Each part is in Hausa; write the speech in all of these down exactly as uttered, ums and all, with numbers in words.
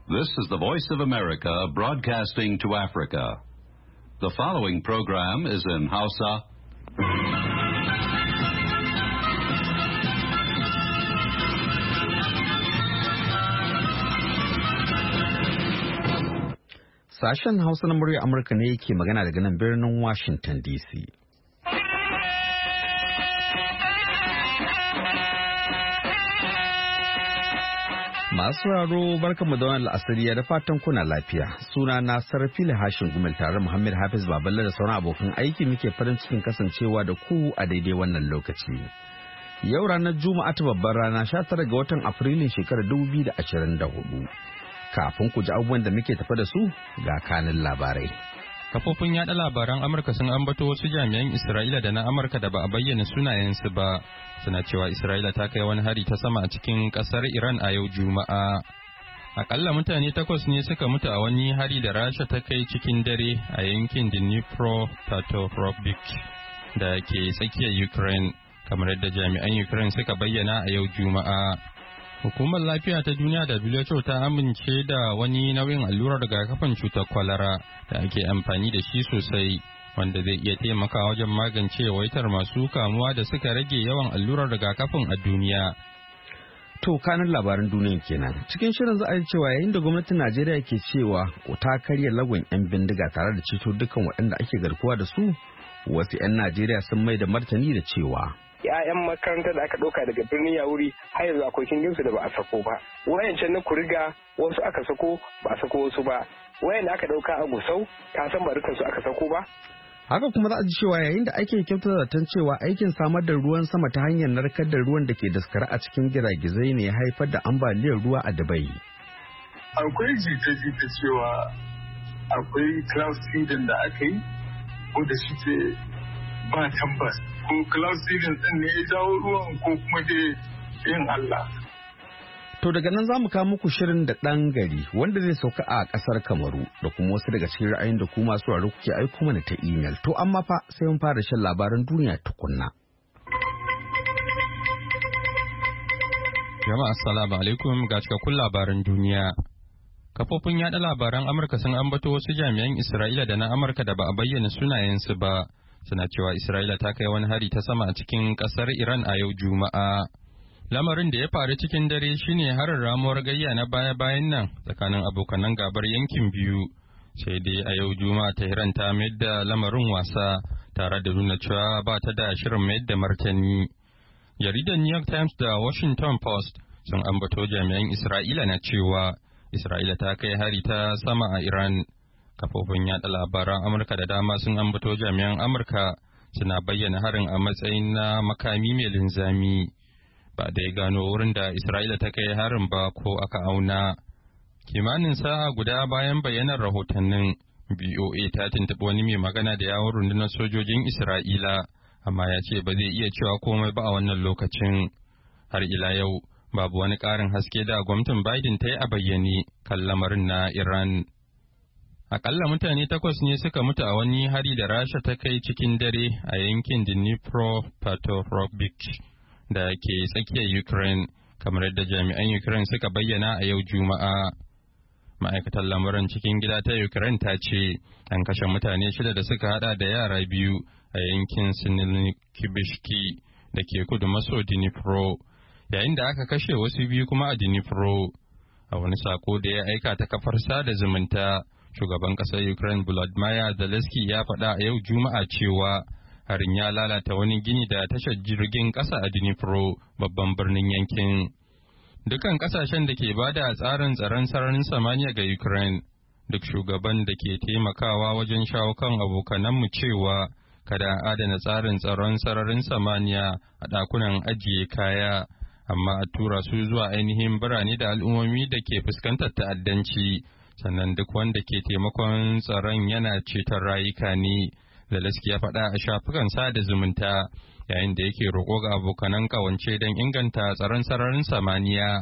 This is the Voice of America broadcasting to Africa. The following program is in Hausa. Sashen Hausa na murya Amurka ne yake magana daga nan birnin Washington D C. Masu raro barkanmu da wannan la'asariya da fatan kuna lafiya. Suna na Sarfila Hashin Gumel tare Muhammad Hafiz Baballe da sauran abokan aiki muke farin cikin kasancewa da ku a daidai wannan lokaci. Yau ranar Juma'a ta babbar rana sha tara ga watan Afrilun shekarar dubu biyu da ashirin da hudu. Kafin ku ji abubuwan da muke tafa da su ga kanin labarai. Kafofin yaɗa labaran Amurka sun ambato wasu jami'an Isra'ila da na Amurka da ba a bayyana sunayensu ba. Suna cewa Isra'ila ta kai wani hari ta sama a cikin ƙasar Iran a yau Juma'a. Akalla mutane takwas ne suka mutu a wani hari da Rasha ta kai cikin dare a yankin Dnipro-Petrovsk da ke tsakiyar Ukraine, kamar yadda jami'an Ukraine suka bayyana a yau Juma'a. Hukumar Lafiya ta Duniya W H O ta amince da wani nau'in allurar rigakafin cutar kwalara da ake amfani da shi sosai, wanda zai iya taimakawa wajen magance yawaitar masu kamuwa da suka rage yawan allurar rigakafin a duniya. To kanin labaran duniya kenan. Cikin shirin za a yi cewa yayin da gwamnatin Najeriya ke cewa ta karya lagon 'yan bindiga tare da ceto dukkan waɗanda ake garkuwa da su, wasu 'yan Najeriya sun mai da martani da cewa ‘ya'yan makarantar da aka ɗauka daga birnin Yawuri har yanzu akwai kinginsu da ba a sako ba. Wayancan na Kuriga wasu aka sako ba a sako wasu ba. Wayan da aka ɗauka a Gusau ka san ba dukansu aka sako ba. Haka kuma za a ji cewa yayin da ake kyautar zaton cewa aikin samar da ruwan sama ta hanyar narkar da ruwan da ke daskare a cikin giragizai ne ya haifar da ambaliyar ruwa a Dubai. Akwai jita-jita cewa akwai cloud seeding da aka yi wanda shi ke ba tabbas ko cloud seeding din ne ya jawo ruwan ko kuma dai yin Allah. To daga nan za mu kawo muku shirin da ɗan gari wanda zai sauka a ƙasar Kamaru da kuma wasu daga cikin ra'ayin da ku masu raro kuke aiko mana ta imel. To amma fa sai mun fara shan labaran duniya tukunna. Jama'a assalamu alaikum ga cikakkun labaran duniya. Kafofin yaɗa labaran Amurka sun ambato wasu jami'an Isra'ila da na Amurka da ba a bayyana sunayensu ba. Suna cewa Isra'ila ta kai wani hari ta sama a cikin ƙasar Iran a yau Juma'a. Lamarin da ya faru cikin dare shine harin ramuwar gayya na baya-bayan nan tsakanin abokanan gabar yankin biyu. Sai dai a yau Juma'a Tehran ta mayar da lamarin wasa tare da nuna cewa ba ta da shirin mayar da martani. Jaridar New York Times da Washington Post sun ambato jami'an Isra'ila na cewa Isra'ila ta kai hari ta sama a Iran. Kafofin yaɗa labaran Amurka da dama sun ambato jami'an Amurka suna bayyana harin a matsayin na makami mai linzami. Ba da ya gano wurin da Isra'ila ta kai harin ba ko aka auna. Kimanin sa'a guda bayan bayyanar rahotannin, B O A ta tuntuɓi wani mai magana da yawon rundunar sojojin Isra'ila, amma ya ce ba zai iya cewa komai ba a wannan lokacin. Har ila yau, babu wani ƙarin haske da gwamnatin Biden ta yi a bayyane kan lamarin na Iran. Akalla mutane takwas ne suka mutu a wani hari da Rasha ta kai cikin dare a yankin Dnipro-Petrovsk da ke tsakiyar Ukraine, kamar yadda jami'an Ukraine suka bayyana a yau Juma'a. Ma'aikatar lamuran cikin gida ta Ukraine ta ce an kashe mutane shida da suka hada da yara biyu a yankin Sinilkibishki da ke kudu maso Dnipro, yayin da aka kashe wasu biyu kuma a Dnipro. A wani sako da ya aika ta kafar sada zumunta, shugaban ƙasar Ukraine Volodymyr Zelensky ya faɗa a yau Juma'a cewa harin ya lalata wani gini da tashar jirgin ƙasa a Dnipro, babban birnin yankin. Dukan ƙasashen da ke bada tsarin tsaron sararin samaniya ga Ukraine, duk shugaban da ke taimakawa wajen shawo kan abokananmu cewa kada a adana tsarin tsaron sararin samaniya a ɗakunan ajiye kaya, amma a tura su zuwa ainihin birane da al'ummomi da ke fuskantar ta'addanci. Sannan duk wanda ke taimakon tsaron yana ceton rayuka ne, Zelensky ya faɗa a shafukan sada zumunta yayin da yake roƙo ga abokanan ƙawance don inganta tsaron sararin samaniya.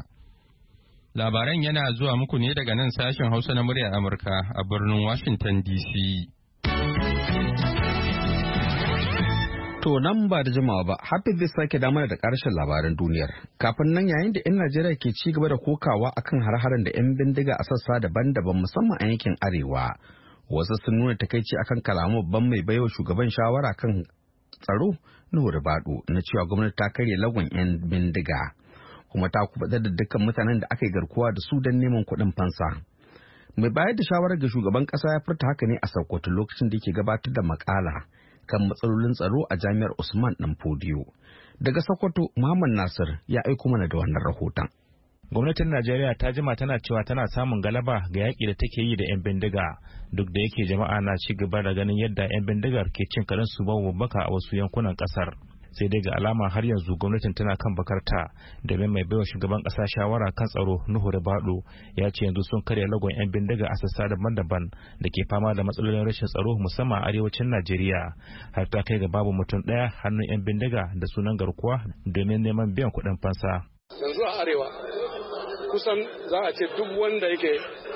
Labaran yana zuwa muku ne daga nan sashen Hausa na muryar Amurka a birnin Washington D C. To nan ba da jimawa ba, Hafiz zai sake damar da ƙarshen labaran duniyar. Kafin nan yayin da 'yan Najeriya ke ci gaba da kokawa akan har-haren da 'yan bindiga a sassa daban-daban musamman a yankin Arewa. Wasu sun nuna takaici akan kalamu babban mai baiwa shugaban shawara kan tsaro Nuhu Ribadu na cewa gwamnati ta karya lagon 'yan bindiga kuma ta kubatar da dukkan mutanen da aka yi garkuwa da su don neman kuɗin fansa. Mai bayar da shawarar ga shugaban ƙasa ya furta haka ne a Sokoto lokacin da yake gabatar da makala kan matsalolin tsaro a jami'ar Usman Dan Fodiyo. Daga Sokoto, Muhammad Nasir ya aiko mana da wannan rahoton. Gwamnatin Najeriya ta jima tana cewa tana samun galaba ga yaƙi da take yi da 'yan bindiga, duk da yake jama'a na ci gaba da ganin yadda 'yan bindigar ke cin karensu babu babbaka a wasu yankunan ƙasar. Sai dai ga alama har yanzu gwamnatin tana kan bakarta, domin mai baiwa shugaban ƙasa shawara kan tsaro Nuhu Ribadu ya ce yanzu sun karya lagon 'yan bindiga a sassa daban-daban da ke fama da matsalolin rashin tsaro musamman a arewacin Najeriya, har ta kai ga babu mutum ɗaya hannun 'yan bindiga da sunan garkuwa domin neman biyan kuɗin fansa. Yanzu a arewa kusan za a ce duk wanda yake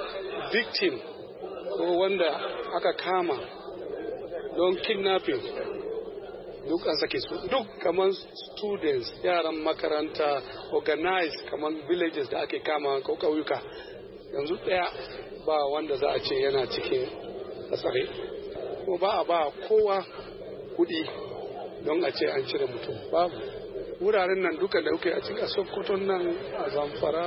victim ko wanda aka kama don kidnapping duk an sake su, duk kamar students, yaran makaranta, organized kamar villages da ake kama ko kauyuka, yanzu ɗaya ba wanda za a ce yana cikin tsare, ko ba a ba kowa kuɗi don a ce an cire mutum, babu. Wuraren nan duka da kuke a cikin Sokoto nan, a Zamfara,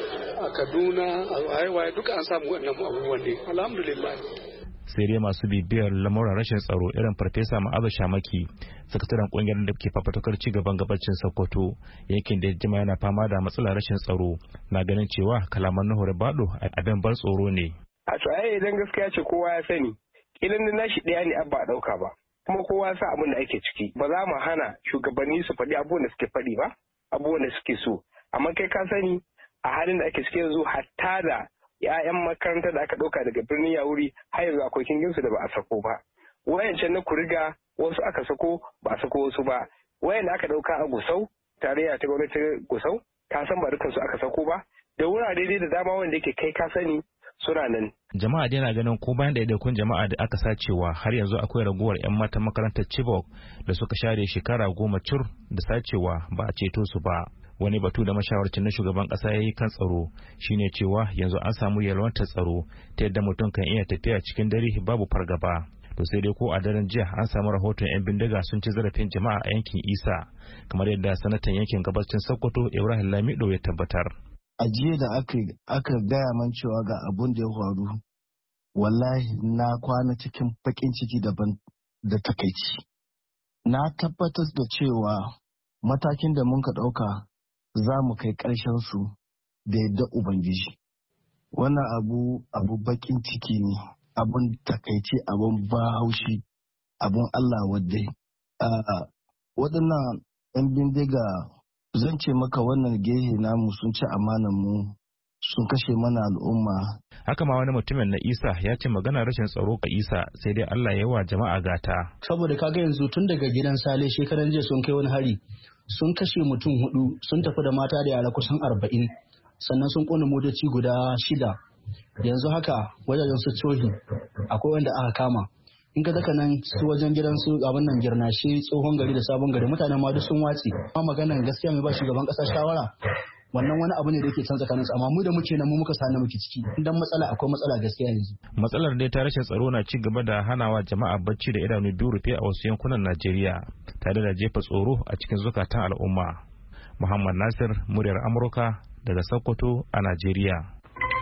a Kaduna, a waye-waye duka an samu wannan abubuwan ne, alhamdulillah. Sai dai masu bibiyar lamuran rashin tsaro irin Farfesa Ma'azu Shamaki, sakataren kungiyar da ke fafatakar ci gaban gabacin Sokoto, yankin da jima yana fama da matsalar rashin tsaro, na ganin cewa kalaman Nuhu Ribadu abin bar tsoro ne. A tsaye idan gaskiya ce kowa ya sani, idan da nashi ɗaya ne abba a ɗauka ba, kuma kowa sa abin da ake ciki. Ba za mu hana shugabanni su faɗi abubuwan da suke faɗi ba, abubuwan da suke so. Amma kai ka sani a halin da ake ciki yanzu hatta da ‘ya'yan makarantar da aka ɗauka daga birnin Yawuri har yanzu akwai kinginsu da ba a sako ba. Wayancan na Kuriga wasu aka sako ba a sako wasu ba. Wayan da aka ɗauka a Gusau, tarayya ta gwamnatin Gusau, ka san ba dukansu aka sako ba. Da wurare dai da dama wanda yake kai ka sani suna nan. Jama'a dai na ganin ko bayan ɗaiɗaikun jama'a da aka sacewa har yanzu akwai raguwar 'yan matan makarantar Chibok da suka share shekara goma cur da sacewa ba a ceto su ba. Wani batu da mashawarcin na shugaban kasa ya yi kan tsaro shine cewa yanzu an samu yalwantar tsaro ta yadda mutum kan iya tafiya cikin dare babu fargaba. To sai dai ko a daren jiya an samu rahoton 'yan bindiga sun ci zarafin jama'a a yankin Isa, kamar yadda sanatan yankin gabacin Sokoto Ibrahim Lamido ya tabbatar. A jiya da aka aka gaya man cewa ga abun da ya faru, wallahi na kwana cikin bakin ciki daban da takaici. Na tabbatar da cewa matakin da mun ka ɗauka za mu kai ƙarshen su da yadda Ubangiji. Wannan abu abu bakin ciki ne, abun takaici, abun ba haushi, abun Allah wadda. Waɗannan 'yan bindiga zan ce maka wannan gehe namu sun ci amanan mu, sun kashe mana al'umma. Haka ma wani mutumin na Isa ya ce magana rashin tsaro ga Isa sai dai Allah ya wa jama'a gata. Saboda kaga yanzu tun daga gidan Sale shekaran jiya sun kai wani hari, sun kashe mutum hudu, sun tafi da mata da yara kusan arba'in, sannan sun kona motoci guda shida. Yanzu haka wajajen su cohi akwai wanda aka kama. In ka zaka nan su wajen gidan su abin nan Girnashi, Tsohon Gari da Sabon Gari, mutanen ma duk sun watse. Amma maganan gaskiya mai ba shugaban kasa shawara, wannan wani abu ne da yake can tsakaninsu, amma mu da muke nan mu muka sani muke ciki, idan matsala akwai matsala gaskiya yanzu. Matsalar dai ta rashin tsaro na ci gaba da hanawa jama'a bacci da idanu biyu rufe a wasu yankunan Najeriya, tare da jefa tsoro a cikin zukatan al'umma. Muhammad Nasir, muryar Amurka daga Sokoto a Najeriya.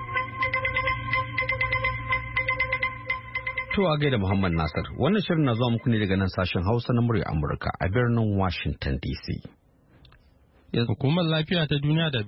To a gaida Muhammad Nasir, wannan shirin na zuwa muku ne daga nan sashen Hausa na muryar Amurka a birnin Washington D C. Hukumar lafiya ta duniya da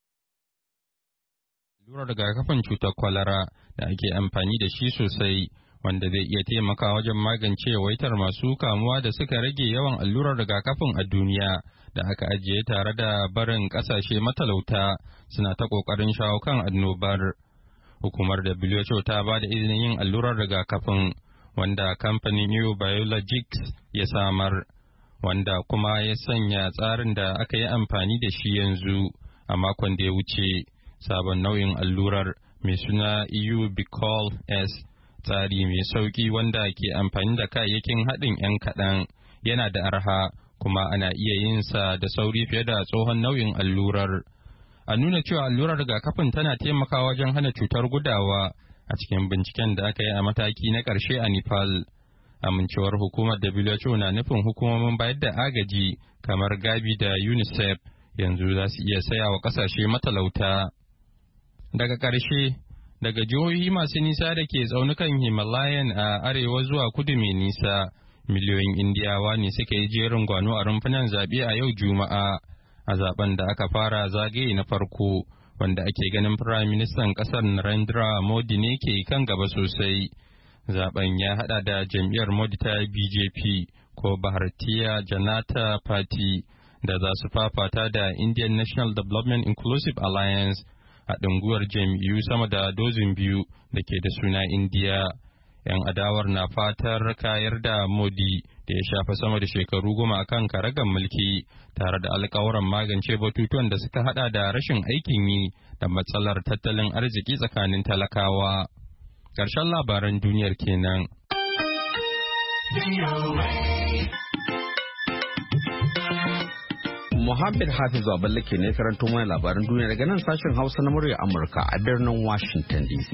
allurar rigakafin cutar kwalara da ake amfani da shi sosai, wanda zai iya taimakawa wajen magance yawaitar masu kamuwa da suka rage yawan allurar rigakafin a duniya da aka ajiye tare da barin kasashe matalauta suna ta kokarin shawo kan annobar. Hukumar W H O ta ba da izinin yin allurar rigakafin wanda kamfanin New Biologics ya samar, wanda kuma ya sanya tsarin da aka yi amfani da shi yanzu a makon da ya wuce. Sabon nau'in allurar mai suna E U Bicol S, tsari mai sauki wanda ke amfani da kayayyakin haɗin 'yan kaɗan, yana da arha kuma ana iya yin sa da sauri fiye da tsohon nau'in allurar. A nuna cewa allurar rigakafin tana taimakawa wajen hana cutar gudawa a cikin binciken da aka yi a mataki na ƙarshe a Nepal. Amincewar hukumar W H O na nufin hukumomin bayar da agaji kamar Gavi da UNICEF yanzu za su iya saya wa ƙasashe matalauta. Daga ƙarshe, daga jihohi masu nisa da ke tsaunukan Himalayan a arewa zuwa kudu mai nisa, miliyoyin Indiyawa ne suka yi jerin gwano a rumfunan zaɓe a yau Juma'a, a zaben da aka fara zagaye na farko, wanda ake ganin Firayim Ministan ƙasar Narendra Modi ne ke kan gaba sosai. Zaben ya haɗa da jam'iyyar Modi ta B J P ko Bharatiya Janata Party da za su fafata da Indian National Development Inclusive Alliance, haɗin gwiwar jam'iyyu sama da dozin biyu da ke da suna Indiya. 'Yan adawar na fatar kayar da Modi da ya shafa sama da shekaru goma akan karagar mulki tare da alkawuran magance batutuwan da suka hada da rashin aikin yi da matsalar tattalin arziki tsakanin talakawa. Ƙarshen labaran duniyar kenan. Muhammad Hafiz Baballe ke ne karanto mana labaran duniya daga nan sashen Hausa na murya Amurka a birnin Washington D C.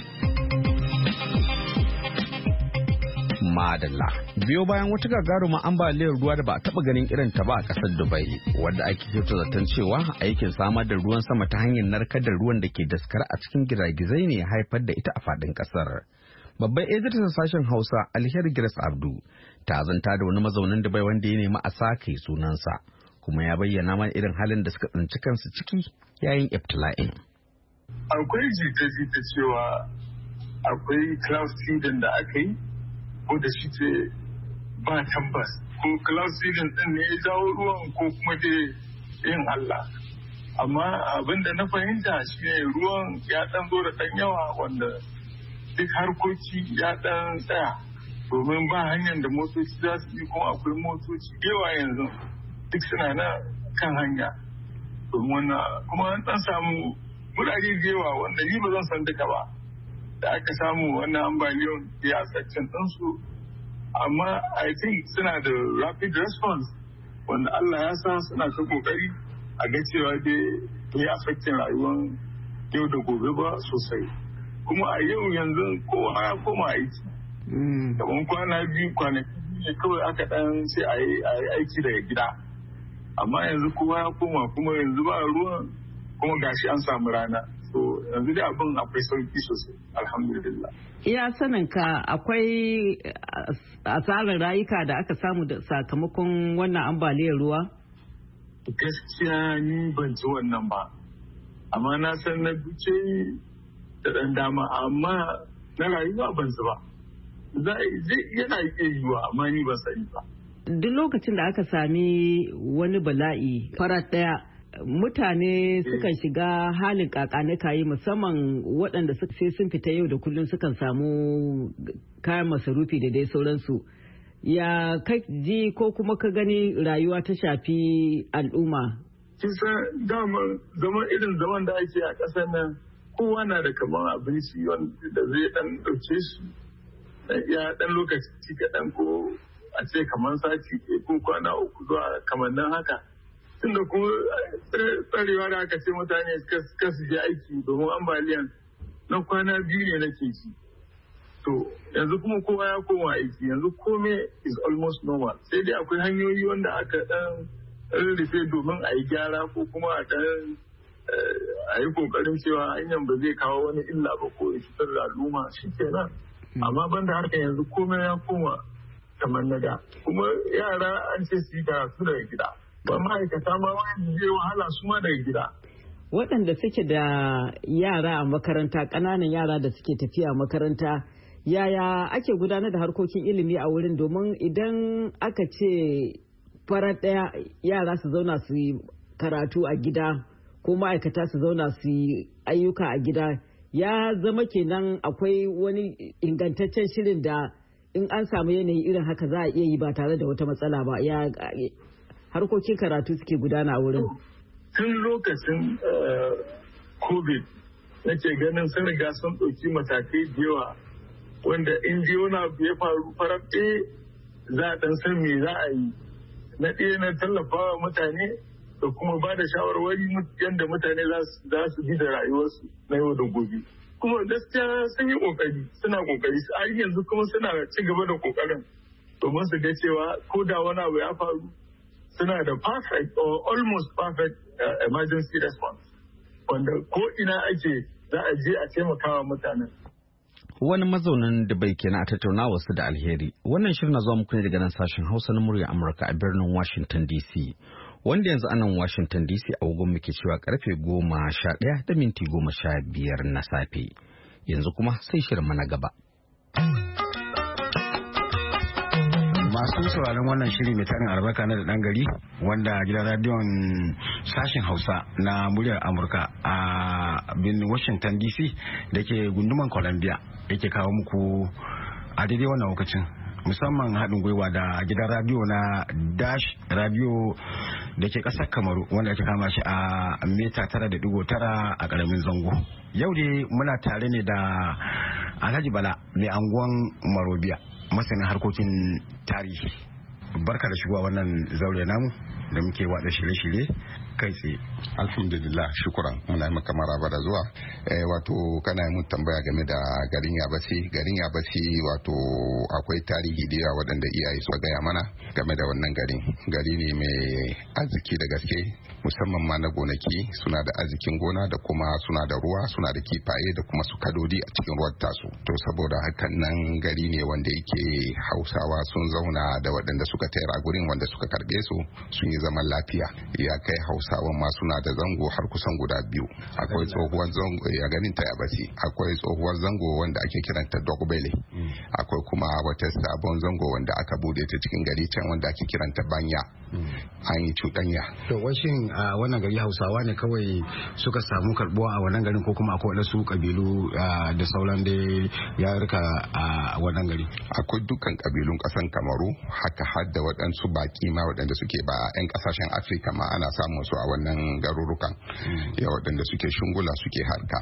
Madalla. Biyo bayan wata gagarumar ambaliyar ruwa da ba a taba ganin irin ta ba a kasar Dubai, wadda ake kyauta zaton cewa aikin samar da ruwan sama ta hanyar narkar da ruwan da ke daskar a cikin giragizai ne haifar da ita a fadin kasar. Babban editan sashen Hausa Alheri Grace Abdu ta zanta da wani mazaunin Dubai wanda ya nemi a sake sunansa, kuma ya bayyana mana irin halin da suka tsinci kansu ciki yayin ibtila'in. Akwai jita-jita cewa akwai cloud seeding da aka yi, ko da shi ce ba tabbas ko cloud seeding din ne ya jawo ruwan ko kuma dai yin Allah. Amma abin da na fahimta shi ne ruwan ya dan zo da dan yawa wanda duk harkoki ya dan tsaya, domin ba hanyar da motoci za su yi, kuma akwai motoci yawa yanzu duk suna na kan hanya. Domin wannan kuma an dan samu wurare da yawa wanda ni ba zan san duka ba da aka samu wannan ambaliyon ya section ɗinsu, amma I think suna da rapid response wanda Allah ya sa suna ta kokari a ga cewa dai bai affecting rayuwar yau da gobe ba sosai. Kuma a yau yanzu kowa ya koma aiki. Kamar kwana biyu kwanaki ne kawai aka dan sai a yi aiki daga gida, amma yanzu kowa ya koma, kuma yanzu ba ruwan, kuma gashi an samu rana. So yanzu da abin akwai sauki sosai, alhamdulillah. Iya saninka akwai asarar rayuka da aka samu da sakamakon wannan ambaliyar ruwa? Gaskiya ni ban ci wannan ba, amma na san na duce da ɗan dama, amma na rayuwa ban su ba. Yana iya yiwa, amma ni ban sani ba. Duk lokacin da aka sami wani bala'i farat ɗaya, mutane sukan shiga halin kakanikayi, musamman waɗanda sai sun fita yau da kullum sukan samu kayan masarufi da dai sauransu. Ya kai ji ko kuma ka gani rayuwa ta shafi al'umma? Kisa dama zaman irin zaman da ake a ƙasar nan, kowa na da kamar abinci wanda zai ɗan ɗauke shi ya ɗan lokaci kaɗan, ko a ce kamar sati ko kwana uku zuwa kamar nan haka. Tunda kuma tsarewa da aka ce mutane suka su je aiki domin ambaliyan na kwana biyu ne nake ji. To yanzu kuma kowa ya koma aiki, yanzu kome is almost normal. Sai dai akwai hanyoyi wanda aka dan rufe domin a yi gyara, ko kuma a dan a yi kokarin cewa hanyar ba zai kawo wani illa ba ko ya cutar da al'umma, shi kenan. Amma banda haka yanzu kome ya koma kamar na da. Kuma yara an ce su yi karatu daga gida. Ba ma'aikata ma wani zai wahala su ma daga gida. Waɗanda suke da yara a makaranta, ƙananan yara da suke tafiya makaranta, yaya ake gudanar da harkokin ilimi a wurin? Domin idan aka ce farar ɗaya yara su zauna su yi karatu a gida, ko ma'aikata su zauna su yi ayyuka a gida, ya zama kenan akwai wani ingantaccen shirin da in an samu yanayi irin haka za a iya yi ba tare da wata matsala ba. Ya harkokin karatu suke gudana a wurin? Tun lokacin COVID nake ganin sun riga sun ɗauki matakai da yawa, wanda in ji wani abu ya faru farar ɗaya za a ɗan san me za a yi na ɗaya na tallafawa mutane da kuma ba da shawarwari yadda mutane za su bi da rayuwarsu na yau da gobe. Kuma gaskiya sun yi kokari suna kokari har yanzu kuma suna ci gaba da kokarin domin su ga cewa ko da wani abu ya faru suna da perfect or almost perfect uh, emergency response wanda ko ina ake za a je a taimakawa mutanen. Wani mazaunin da bai kenan a tattauna wasu da alheri. Wannan shirin na zuwa muku ne daga nan sashen Hausa na murya Amurka a birnin Washington D C. Wanda yanzu anan Washington D C agogon muke cewa karfe goma sha ɗaya da minti goma sha biyar na safe. Yanzu kuma sai shirin mana gaba. Masu sauraron wannan shiri mai tarin albarka na da ɗan gari wanda gidan radiyon sashen Hausa na muryar Amurka a birnin Washington D C da ke gunduman Columbia yake kawo muku a daidai wannan lokacin, musamman haɗin gwiwa da gidan radiyo na Dash Radio da ke ƙasar Kamaru wanda ake kama shi a mita tara da digo tara a ƙaramin zango. Yau dai muna tare ne da Alhaji Bala mai anguwan Marobiya, masanin harkokin tarihi. Barka da shigowa wannan zaure namu da muke watsa shirye-shirye kai tsaye. Alhamdulillah, shukuran, muna maka maraba da zuwa. Eh, wato kana mun tambaya game da garin Yabasi. Garin Yabasi wato akwai tarihi da yawa waɗanda iyaye suka gaya mana game da wannan garin. Gari ne mai arziki da gaske, musamman ma na gonaki, suna da arzikin gona da kuma suna da ruwa, suna da kifaye da kuma su kadodi a cikin ruwan tasu. To saboda hakan nan gari ne wanda yake Hausawa sun zauna da waɗanda suka tayar a gurin wanda suka karbe su sun yi zaman lafiya. Ya kai Hausawan ma suna da zango har kusan guda biyu. Akwai tsohuwar zango ya ganin ta Yabasi, akwai tsohuwar zango wanda ake kiranta Dogbele, akwai kuma wata sabon zango wanda aka bude ta cikin gari can wanda ake kiranta Banya. An yi cuɗanya. To washin a wannan gari Hausawa ne kawai suka samu karbuwa a wannan garin ko kuma akwai wasu kabilu da sauran da yarurruka a wannan gari? Akwai dukkan kabilun ƙasan Kamaru, haka har da waɗansu baƙi ma waɗanda suke ba 'yan ƙasashen Afirka ma ana samun su a wannan garurukan. Ya waɗanda suke shungula suke harka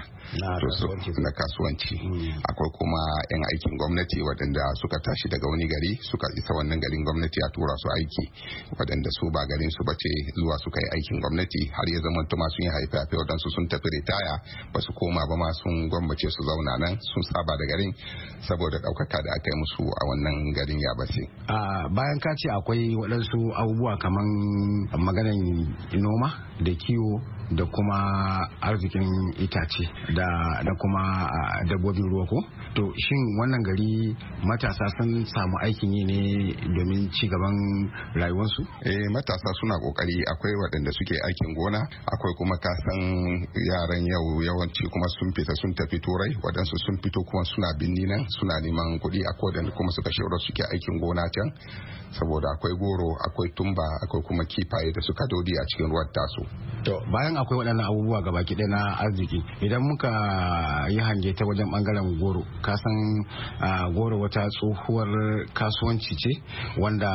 na kasuwanci. Akwai kuma 'yan aikin gwamnati waɗanda suka tashi daga wani gari suka isa wannan garin gwamnati a tura su aiki, waɗanda su ba garin su bace zuwa suka yi aikin gwamnati har ya zama tuma sun yi haife-haife waɗansu sun tafi ritaya ba su koma ba ma sun gwammace su zauna nan sun saba da garin saboda ɗaukaka da aka yi musu a wannan garin Yabasi. Bayan ka ce akwai waɗansu abubuwa kaman maganan noma da kiwo da kuma arzikin itace da da kuma dabbobin ruwa ko? To shin wannan gari matasa sun samu aikin yi ne domin ci gaban rayuwarsu? Eh, matasa suna kokari, akwai waɗanda suke aikin gona, akwai kuma kasan yaran yau yawanci kuma sun fita sun tafi turai, waɗansu sun fito kuma suna binni nan suna neman kuɗi, akwai waɗanda kuma suka shaura suke aikin gona can saboda akwai goro, akwai tumba, akwai kuma kifaye da suka dodi a cikin ruwan tasu. To bayan akwai waɗannan abubuwa gaba ki na arziki, idan muka yi hange ta wajen bangaren goro, kasan goro wata tsohuwar kasuwanci ce wanda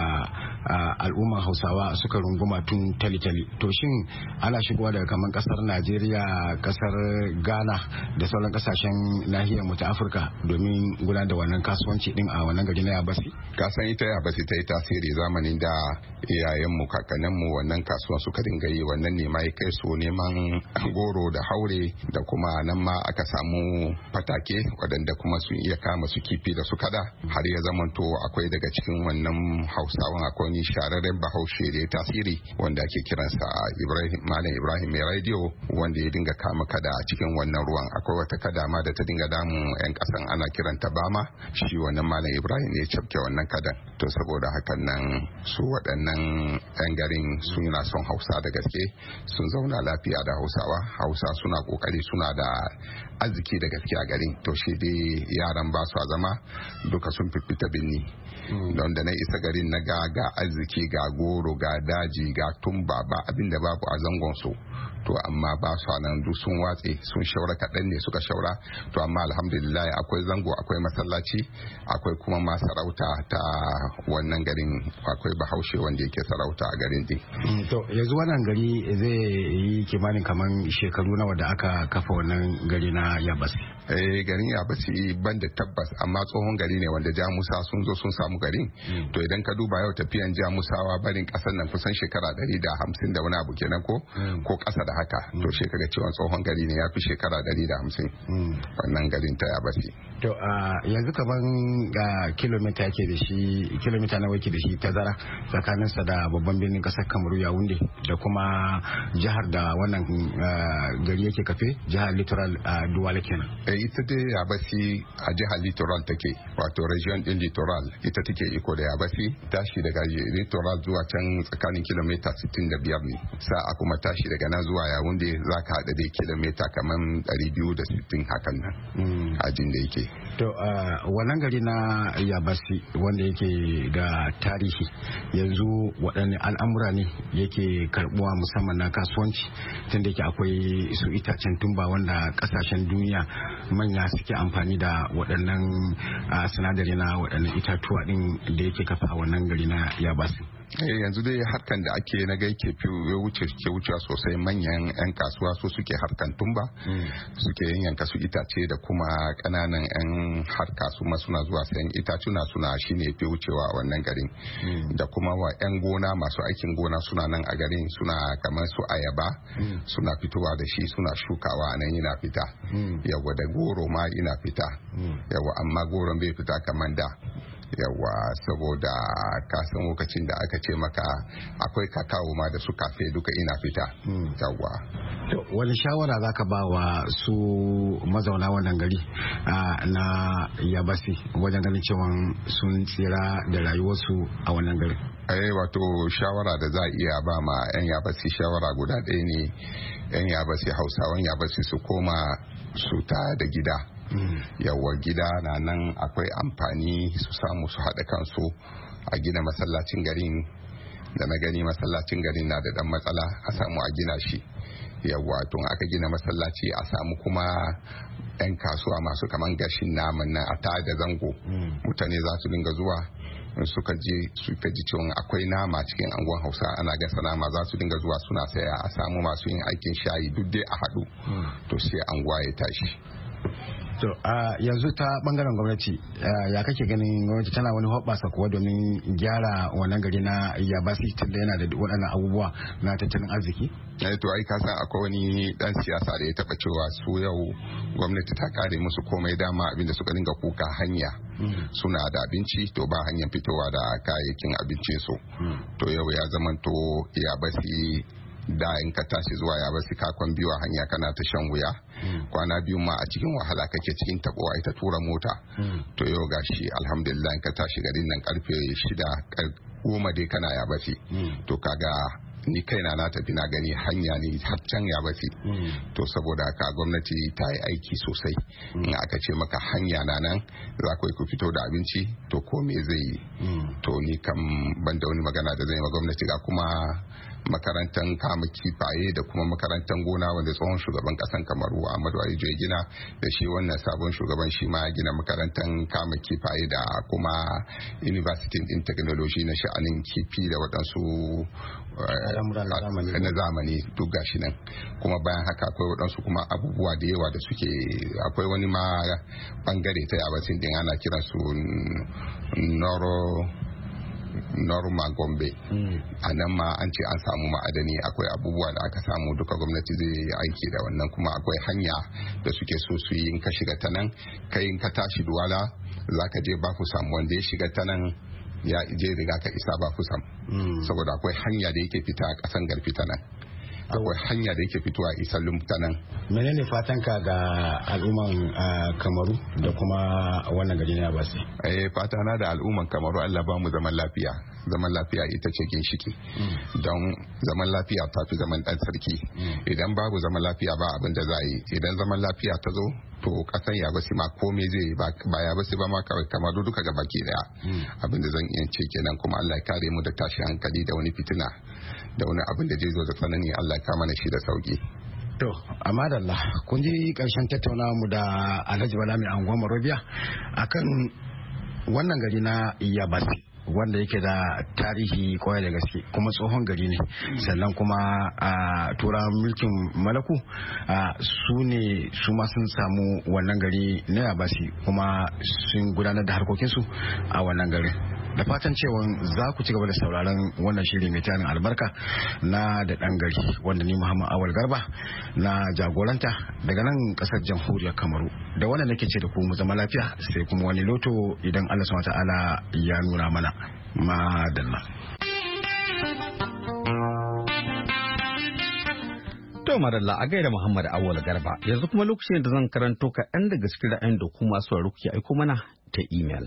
al'ummar Hausawa suka runguma tun tali-tali. To shin ana shigowa daga kamar kasar Najeriya, kasar Ghana da sauran kasashen nahiyar mu ta Afirka domin gudanar da wannan kasuwanci din a wannan gari na Yabasi? Kasan ita Yabasi ta yi tasiri zamanin da iyayenmu kakanninmu wannan kasuwan suka dinga yi, wannan ne ma ya kai su neman goro da haure da kuma nan ma aka samu fatake waɗanda kuma sun iya kama su kifi da su kada har ya zamanto akwai daga cikin wannan Hausawan akwai ni shararren bahaushe da ya tasiri wanda ake kiransa Ibrahim Malam Ibrahim mai radio wanda ya dinga kama kada a cikin wannan ruwan. Akwai wata kada ma da ta dinga damu yan kasan ana kiranta Bama, shi wannan Malam Ibrahim ne ya cafke wannan kadan. To saboda hakan nan su waɗannan yan garin suna son Hausa da gaske, sun zauna lafiya da Hausawa. Hausa suna kokari, suna da arziki da gaske a garin. To shi dai yaran ba su zama duka sun fifita binni. Don da na isa garin na ga ga arziki, ga goro, ga daji, ga tumba, ba abinda babu a zangon su. To amma ba su nan duk sun watse, sun shaura kaɗan ne suka shaura. To amma alhamdulillah akwai zango, akwai masallaci, akwai kuma ma sarauta ta wannan garin, akwai bahaushe wanda yake sarauta a garin din. To yanzu wannan gari zai yi kimanin kaman shekaru nawa da aka kafa wannan gari na Yabasi? eh garin Yabasi ban da tabbas amma tsohon gari ne wanda Jamusa sun zo sun samu garin to idan ka duba yau tafiyan Jamusawa barin kasar nan kusan shekara ɗari da hamsin da wani abu kenan ko ko ƙasa da haka to shekara cewa tsohon gari ne ya fi shekara ɗari da hamsin wannan garin ta Yabasi. To yanzu kaman ga kilomita yake da shi kilomita nawa yake da shi tazara tsakaninsa da babban birnin kasar Kamaru Yaounde da kuma jihar da wannan gari yake kafe jihar Littoral Duwala kenan. Eh ita dai Yabasi a jihar Littoral take wato region din Littoral ita take iko da Yabasi tashi daga Littoral zuwa can tsakanin kilomita sittin da biyar ne sa'a kuma tashi daga nan zuwa Yaounde zaka hada dai kilomita kaman ɗari biyu da sittin hakan nan ajin da yake. To wannan gari na Yabasi wanda yake da tarihi yanzu waɗanne al'amura ne yake karbuwa musamman na kasuwanci tunda yake akwai su itacen tumba wanda kasashen duniya manya suke amfani da waɗannan sinadari na waɗannan itatuwa din da yake kafa a wannan gari na Yabasi. yanzu dai harkan da ake na gai ke ya wuce ke wucewa sosai manyan yan kasuwa su suke harkan tumba suke yanka su itace da kuma kananan yan harka su ma suna zuwa sayan itacuna suna shine fi wucewa a wannan garin da kuma wa yan gona masu aikin gona suna nan a garin suna kamar su ayaba suna fitowa da shi suna shukawa nan yana fita yawa da goro ma yana fita yawa amma goron bai fita kamar da yawa saboda kasan lokacin da aka ce maka akwai kakao ma da su kafe duka ina fita yawa wani shawara zaka ba wa su mazauna wannan gari na Yabasi wajen ganin cewa sun tsira da rayuwarsu a wannan gari? eh wato shawara da za a iya ba ma yan Yabasi shawara guda ɗaya ne yan Yabasi Hausawan Yabasi su koma su ta da gida yawa gida na nan akwai amfani su samu su haɗa kansu a gina masallacin garin da na gani masallacin garin na da ɗan matsala a samu a gina shi yawa tun aka gina masallaci a samu kuma 'yan kasuwa masu kaman gashin naman nan a ta da zango mutane za su dinga zuwa suka je suka ji cewa akwai nama cikin angon Hausa ana gasa nama za su dinga zuwa suna saya a samu masu yin aikin shayi duk dai a haɗu to sai anguwa ya tashi. To a yanzu ta bangaren gwamnati ya kake ganin gwamnati tana wani hoɓɓasa kuwa domin gyara wannan gari na Yabasi tunda yana da waɗannan abubuwa na tattalin arziki? Eh to ai ka san akwai wani dan siyasa da ya taba cewa su yau gwamnati ta kare musu komai dama abinda suka dinga kuka hanya suna da abinci to ba hanyar fitowa da kayayyakin abincin su to yau ya zamanto Yabasi da in ka tashi zuwa Yabasi kakon biyu a hanya kana ta shan wuya kwana biyu ma a cikin wahala kake cikin tabowa ita tura mota to yau gashi alhamdulillah in ka tashi garin nan karfe shida goma dai kana Yabasi to kaga ni kaina na tafi na gani hanya ne har can Yabasi to saboda haka gwamnati ta yi aiki sosai in aka ce maka hanya na nan za ku ku fito da abinci to ko me zai yi to ni kam ban da wani magana da zai ma gwamnati ga kuma makarantar kama kifaye da kuma makarantar gona wanda tsohon shugaban kasan Kamaru Ahmadu Ahijo ya gina da shi wannan sabon shugaban shi ma ya gina makarantar kama kifaye da kuma University in Technology na sha'anin kifi da waɗansu na zamani duk gashi nan kuma bayan haka akwai waɗansu kuma abubuwa da yawa da suke akwai wani ma bangare ta Yabasin din ana kiransu Noro Norma Gombe a nan ma an ce an samu ma'adani akwai abubuwa da aka samu duka gwamnati zai yi aiki da wannan kuma akwai hanya da suke so su yi in ka shiga ta nan kai in ka tashi Duwala za ka je Bafusam wanda ya shiga ta nan ya je riga ka isa Bafusam saboda akwai hanya da yake fita a kasan garfi ta nan akwai hanya da yake fitowa isa lumta nan. Menene fatanka ga al'umman Kamaru da kuma wannan gari na Yabasi? Eh fata na da al'umman Kamaru Allah ba mu zaman lafiya. Zaman lafiya ita ce ginshiki. Don zaman lafiya ta fi zaman dan sarki. Idan babu zaman lafiya ba abin da za yi. Idan zaman lafiya ta zo to kasan Yabasi ma komai zai ba Yabasi ba ma kawai Kamaru duka ga baki daya. Abin da zan iya ce kenan kuma Allah ya kare mu da tashi hankali da wani fitina da wani abin da zai zo da tsanani Allah ya kama shi da sauki. To, amma da Allah, kun ji karshen tattaunawa mu da Alhaji Bala mai anguwa Marobiya akan wannan gari na Yabasi wanda yake da tarihi kwaya da gaske kuma tsohon gari ne sannan kuma a turawan mulkin malaku su ne su ma sun samu wannan gari na Yabasi kuma sun gudanar da harkokinsu a wannan gari. Da fatan cewa za ku ci gaba da sauraron wannan shiri mai tarin albarka na da ɗan gari wanda ni Muhammad Awal Garba na jagoranta daga nan ƙasar jamhuriyar Kamaru. Da wannan nake ce da ku mu zama lafiya sai kuma wani loto idan Allah subhanahu wa ta'ala ya nuna mana. Madalla. To madalla a gaida Muhammad Awal Garba yanzu kuma lokacin da zan karanto kaɗan daga cikin ra'ayin da kuma masu kuke aiko mana ta email.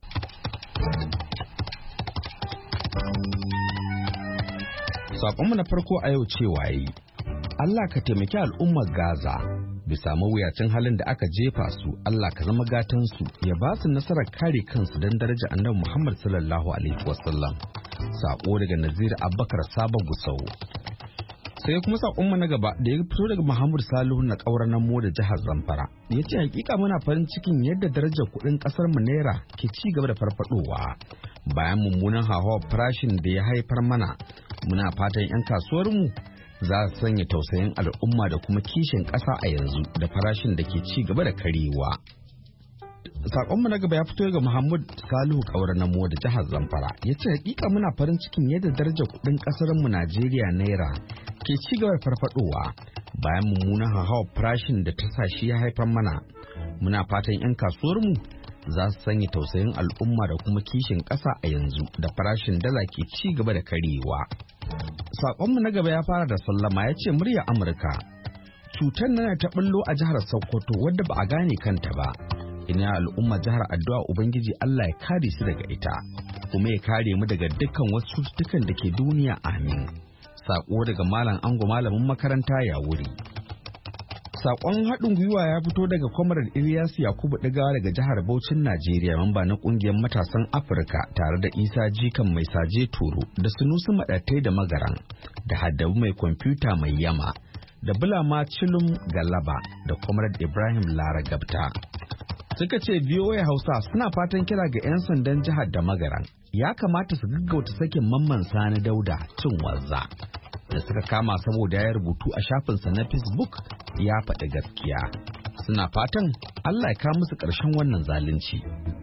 Saƙonmu na farko a yau cewa yi, Allah ka taimaki al'ummar Gaza bisa mawuyacin halin da aka jefa su, Allah ka zama gatansu ya ba su nasarar kare kansu don daraja annabi Muhammad sallallahu alaihi wasallam. Saƙo daga Nazir Abubakar Sabon Gusau. Sai kuma saƙonmu na gaba da ya fito daga Muhammad Salihu na ƙaurar Namo da jihar Zamfara. Ya ce hakika muna farin cikin yadda darajar kuɗin ƙasar mu naira ke ci gaba da farfadowa. Bayan mummunan hauhawar farashin da ya haifar mana, muna fatan 'yan kasuwarmu za su sanya tausayin al'umma da kuma kishin ƙasa a yanzu da farashin da ke ci gaba da karewa. Sakonmu na gaba ya fito ga Muhammad Salihu Kaura Namo da jihar Zamfara. Ya ce hakika muna farin cikin yadda darajar kuɗin ƙasarmu Najeriya naira ke ci gaba da farfadowa bayan mummunan hauhawar farashin da ta sa shi ya haifar mana. Muna fatan 'yan kasuwarmu za su sanya tausayin al'umma da kuma kishin ƙasa a yanzu da farashin dala ke ci gaba da karewa. Sakonmu na gaba ya fara da sallama ya ce murya Amurka. Cutar nan ta ɓullo a jihar Sokoto wadda ba a gane kanta ba. Ina al'umma jihar addu'a Ubangiji Allah ya kare su daga ita, kuma ya kare mu daga dukkan wasu cututtukan da ke duniya amin. Sako daga Malam Ango malamin makaranta ya wuri. Sakon haɗin gwiwa ya fito daga Comrade Ilyas Yakubu Digawa daga jihar Bauchin Najeriya, mamba na ƙungiyar matasan Afirka tare da Isa Jikan mai saje Toro da Sunusi Maɗatai da Magaran da Haddabu mai kwamfuta mai yama da Bulama Cilum Galaba da Comrade Ibrahim Lara Gabta. Suka ce V O A Hausa suna fatan kira ga 'yan sandan jihar da Magaran ya kamata su gaggauta sakin Mamman Sani Dauda cin wazza da suka kama saboda ya rubutu a shafinsa na Facebook ya faɗi gaskiya. Suna fatan Allah ya kawo musu ƙarshen wannan zalunci.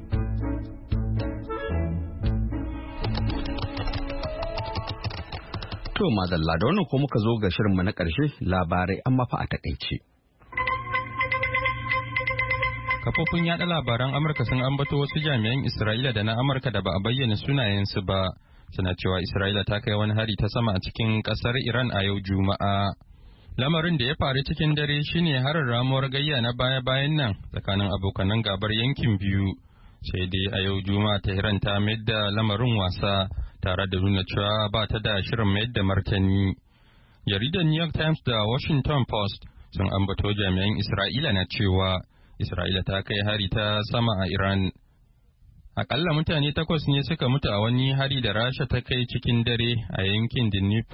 To madalla da wannan ko muka zo ga shirinmu na ƙarshe, labarai amma fa a takaice. Kafofin yaɗa labaran Amurka sun ambato wasu jami'an Isra'ila da na Amurka da ba a bayyana sunayensu ba, suna cewa Isra'ila ta kai wani hari ta sama a cikin ƙasar Iran a yau Juma'a. Lamarin da ya faru cikin dare shine harin ramuwar gayya na baya-bayan nan tsakanin abokanan gabar yankin biyu. Sai dai a yau Juma'a Tehran ta mayar da lamarin wasa tare da nuna cewa ba ta da shirin mayar da martani. Jaridar New York Times da Washington Post sun ambato jami'an Isra'ila na cewa Isra'ila ta kai hari ta sama a Iran. Akalla mutane takwas ne suka mutu a wani hari da Rasha ta kai cikin dare a yankin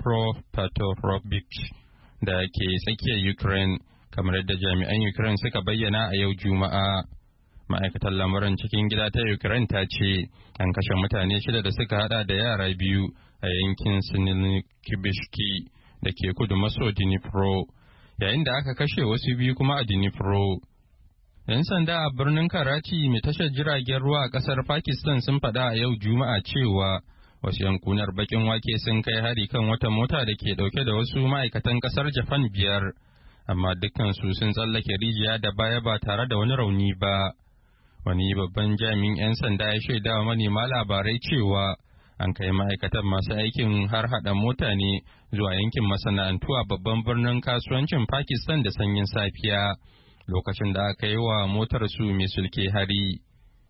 Dnipropetrovsk da ke tsakiyar Ukraine, kamar yadda jami'an Ukraine suka bayyana a yau Juma'a. Ma'aikatar lamuran cikin gida ta Ukraine ta ce an kashe mutane shida da suka hada da yara biyu a yankin Sinilkibishki da ke kudu maso Dnipro, yayin da aka kashe wasu biyu kuma a Dnipro. 'Yan sanda a birnin Karachi mai tashar jiragen ruwa a kasar Pakistan sun faɗa a yau Juma'a cewa wasu yankunar bakin wake sun kai hari kan wata mota da ke ɗauke da wasu ma'aikatan kasar Japan biyar, amma dukkansu sun tsallake rijiya da baya ba tare da wani rauni ba. Wani babban jami'in 'yan sanda ya shaida wa manema labarai cewa an kai ma'aikatan masu aikin har hada mota ne zuwa yankin masana'antu a babban birnin kasuwancin Pakistan da sanyin safiya, lokacin da aka yi wa motar su mai sulke hari.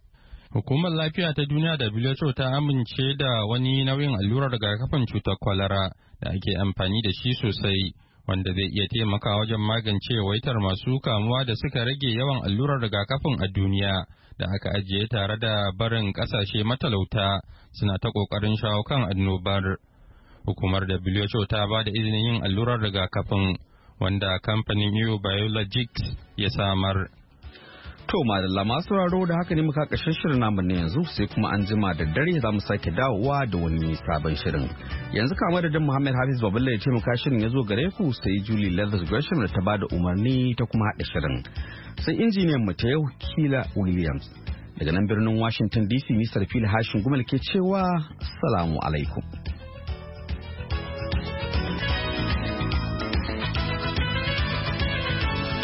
Hukumar Lafiya ta Duniya W H O ta amince da wani nau'in allurar rigakafin cutar kwalara da ake amfani da shi sosai, wanda zai iya taimakawa wajen magance waitar masu kamuwa da suka rage yawan allurar rigakafin a duniya da aka ajiye tare da barin kasashe matalauta suna ta kokarin shawo kan annobar. Hukumar W H O ta ba da izinin yin allurar rigakafin wanda kamfanin New Biologics ya samar. To madalla masu sauraro da haka ne muka ƙarshen shirin namu na yanzu sai kuma an jima da dare za mu sake dawowa da wani sabon shirin. Yanzu kama da dan Muhammad Hafiz Baballe ya taimaka shirin ya zo gare ku sai Julie Leathers Gresham da ta bada umarni ta kuma haɗa shirin. Sai injiniyan mu ta yau Kila Williams. Daga nan birnin Washington D C Mister Phil Hashin Gumal ke cewa assalamu alaikum.